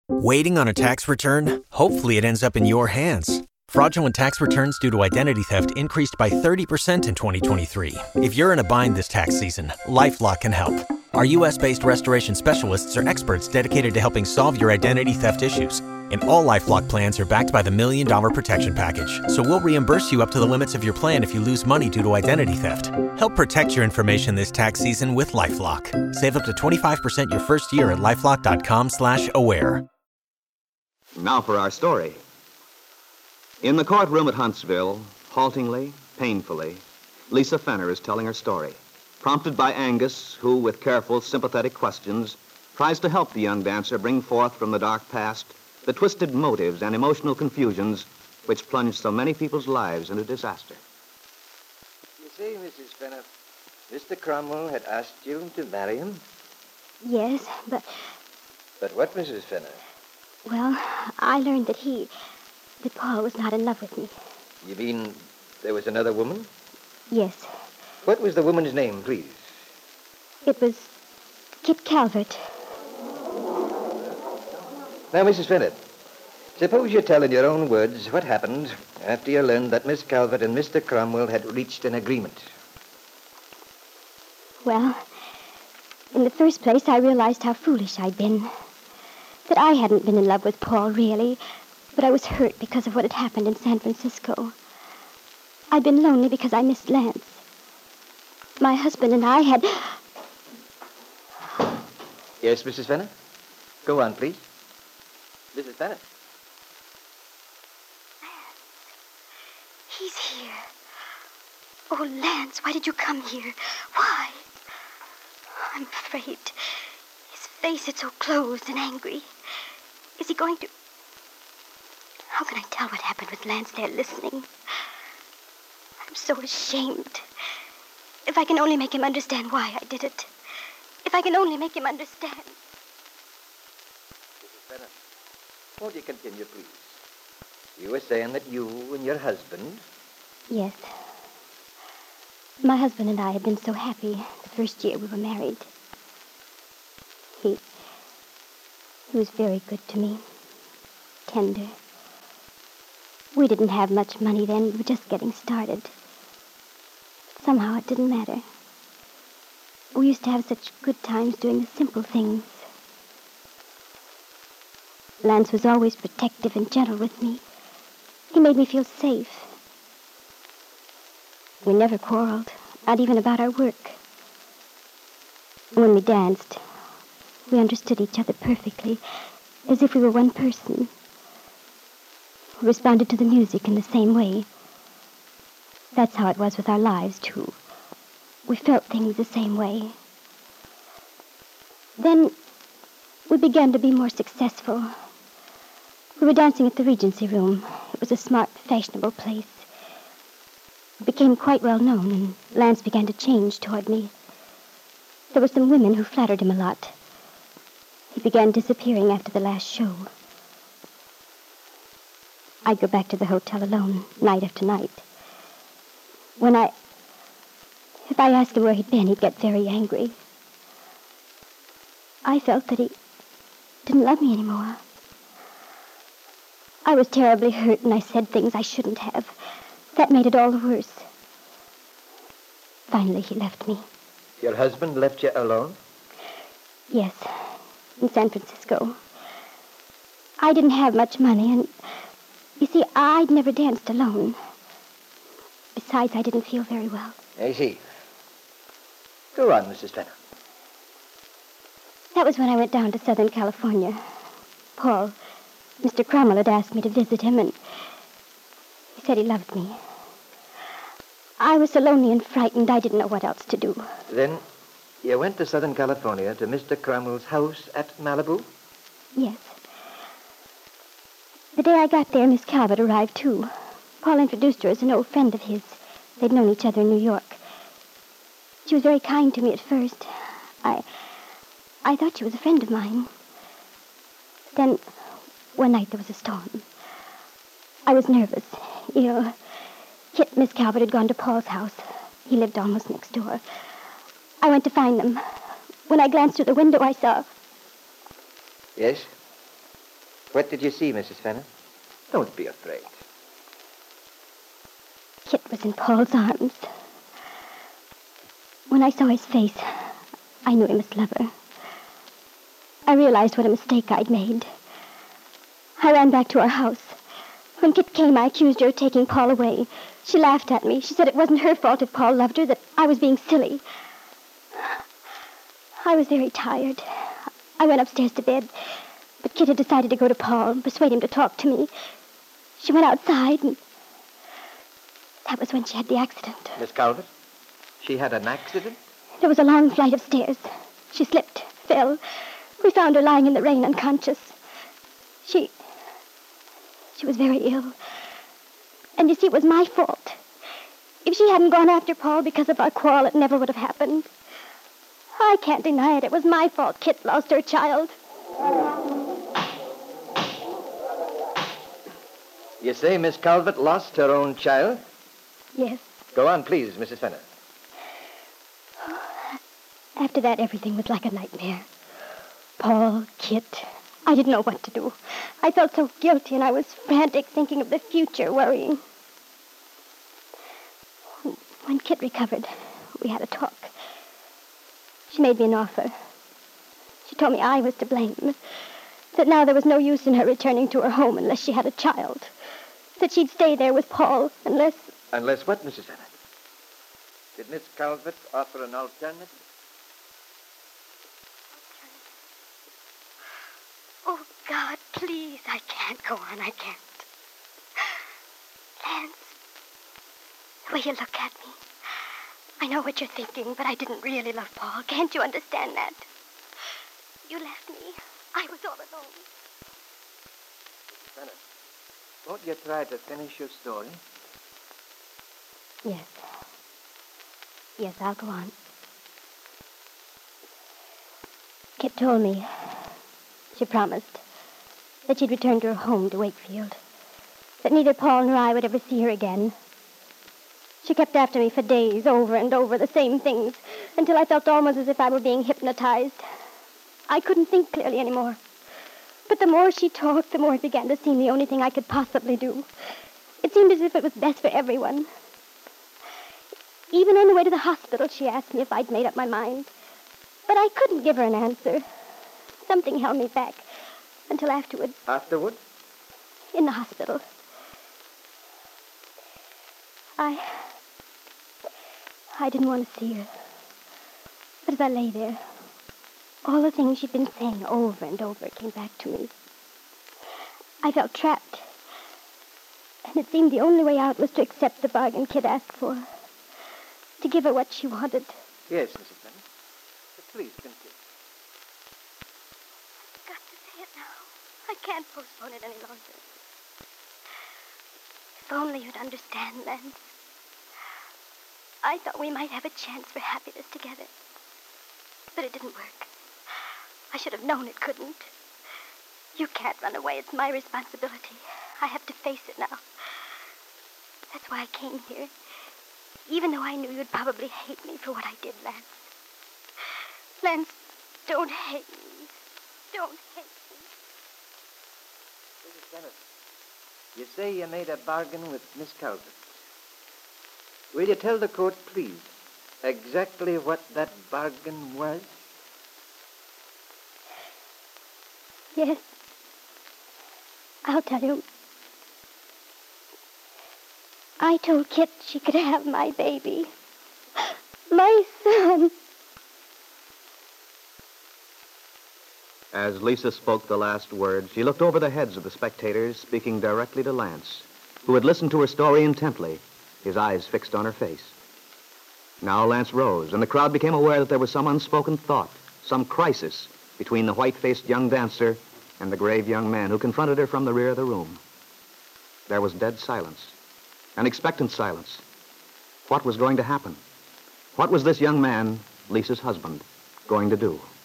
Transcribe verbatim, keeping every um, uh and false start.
Waiting on a tax return? Hopefully it ends up in your hands. Fraudulent tax returns due to identity theft increased by thirty percent in twenty twenty-three. If you're in a bind this tax season, LifeLock can help. Our U S-based restoration specialists are experts dedicated to helping solve your identity theft issues. And all LifeLock plans are backed by the Million Dollar Protection Package. So we'll reimburse you up to the limits of your plan if you lose money due to identity theft. Help protect your information this tax season with LifeLock. Save up to twenty-five percent your first year at LifeLock.com slash aware. Now for our story. In the courtroom at Huntsville, haltingly, painfully, Lisa Fenner is telling her story, prompted by Angus, who, with careful, sympathetic questions, tries to help the young dancer bring forth from the dark past the twisted motives and emotional confusions which plunged so many people's lives into disaster. You see, Missus Fenner, Mister Cromwell had asked you to marry him? Yes, but... But what, Missus Fenner? Well, I learned that he... that Paul was not in love with me. You mean there was another woman? Yes. What was the woman's name, please? It was Kit Calvert. Now, Missus Fenner, suppose you tell in your own words what happened after you learned that Miss Calvert and Mister Cromwell had reached an agreement. Well, in the first place, I realized how foolish I'd been. That I hadn't been in love with Paul, really, but I was hurt because of what had happened in San Francisco. I'd been lonely because I missed Lance. My husband and I had... Yes, Missus Fenner? Go on, please. Missus Fenner? Lance. He's here. Oh, Lance, why did you come here? Why? I'm afraid. His face is so closed and angry. Is he going to... How can I tell what happened with Lance there listening? I'm so ashamed. If I can only make him understand why I did it. If I can only make him understand. Missus Fenner, won't you continue, please? You were saying that you and your husband... Yes. My husband and I had been so happy the first year we were married. He... He was very good to me. Tender. We didn't have much money then. We were just getting started. Somehow it didn't matter. We used to have such good times doing the simple things. Lance was always protective and gentle with me. He made me feel safe. We never quarreled, not even about our work. When we danced, we understood each other perfectly, as if we were one person. We responded to the music in the same way. That's how it was with our lives, too. We felt things the same way. Then we began to be more successful. We were dancing at the Regency Room. It was a smart, fashionable place. It became quite well known, and Lance began to change toward me. There were some women who flattered him a lot. He began disappearing after the last show. I'd go back to the hotel alone, night after night. When I... If I asked him where he'd been, he'd get very angry. I felt that he didn't love me anymore. I was terribly hurt, and I said things I shouldn't have. That made it all the worse. Finally, he left me. Your husband left you alone? Yes, in San Francisco. I didn't have much money, and you see, I'd never danced alone. Besides, I didn't feel very well. I see. Go on, Missus Fenner. That was when I went down to Southern California. Paul, Mister Cromwell had asked me to visit him, and he said he loved me. I was so lonely and frightened, I didn't know what else to do. Then you went to Southern California to Mister Cromwell's house at Malibu? Yes. The day I got there, Miss Calvert arrived, too. Paul introduced her as an old friend of his. They'd known each other in New York. She was very kind to me at first. I... I thought she was a friend of mine. Then, one night there was a storm. I was nervous, ill. Kit and Miss Calvert had gone to Paul's house. He lived almost next door. I went to find them. When I glanced through the window, I saw... Yes? What did you see, Missus Fenner? Don't be afraid. Kit was in Paul's arms. When I saw his face, I knew he must love her. I realized what a mistake I'd made. I ran back to our house. When Kit came, I accused her of taking Paul away. She laughed at me. She said it wasn't her fault if Paul loved her, that I was being silly. I was very tired. I went upstairs to bed, but Kit had decided to go to Paul and persuade him to talk to me. She went outside, and that was when she had the accident. Miss Calvert, she had an accident? There was a long flight of stairs. She slipped, fell. We found her lying in the rain, unconscious. She... She was very ill. And you see, it was my fault. If she hadn't gone after Paul because of our quarrel, it never would have happened. I can't deny it. It was my fault Kit lost her child. You say Miss Calvert lost her own child? Yes. Go on, please, Missus Fenner. After that, everything was like a nightmare. Paul, Kit, I didn't know what to do. I felt so guilty, and I was frantic, thinking of the future, worrying. When Kit recovered, we had a talk. She made me an offer. She told me I was to blame, that now there was no use in her returning to her home unless she had a child, that she'd stay there with Paul unless... Unless what, Missus Fenner? Did Miss Calvert offer an alternative? Oh, God, please, I can't go on, I can't. Lance, the way you look at me, I know what you're thinking, but I didn't really love Paul. Can't you understand that? You left me. I was all alone. Fenner, won't you try to finish your story? Yes. Yes, I'll go on. Kit told me, she promised, that she'd return to her home to Wakefield, that neither Paul nor I would ever see her again. She kept after me for days, over and over, the same things, until I felt almost as if I were being hypnotized. I couldn't think clearly anymore. But the more she talked, the more it began to seem the only thing I could possibly do. It seemed as if it was best for everyone. Even on the way to the hospital, she asked me if I'd made up my mind. But I couldn't give her an answer. Something held me back until afterward. Afterward? In the hospital. I... I didn't want to see her. But as I lay there, all the things she'd been saying over and over came back to me. I felt trapped. And it seemed the only way out was to accept the bargain Kit asked for. To give her what she wanted. Yes, Missus Fenner. But please, continue. I've got to say it now. I can't postpone it any longer. If only you'd understand, Lance. I thought we might have a chance for happiness together. But it didn't work. I should have known it couldn't. You can't run away. It's my responsibility. I have to face it now. That's why I came here. Even though I knew you'd probably hate me for what I did, Lance. Lance, don't hate me. Don't hate me. Missus Fenner, you say you made a bargain with Miss Calvert. Will you tell the court, please, exactly what that bargain was? Yes. I'll tell you. I told Kit she could have my baby. My son. As Lisa spoke the last words, she looked over the heads of the spectators, speaking directly to Lance, who had listened to her story intently, his eyes fixed on her face. Now Lance rose, and the crowd became aware that there was some unspoken thought, some crisis between the white-faced young dancer and the grave young man who confronted her from the rear of the room. There was dead silence, an expectant silence. What was going to happen? What was this young man, Lisa's husband, going to do?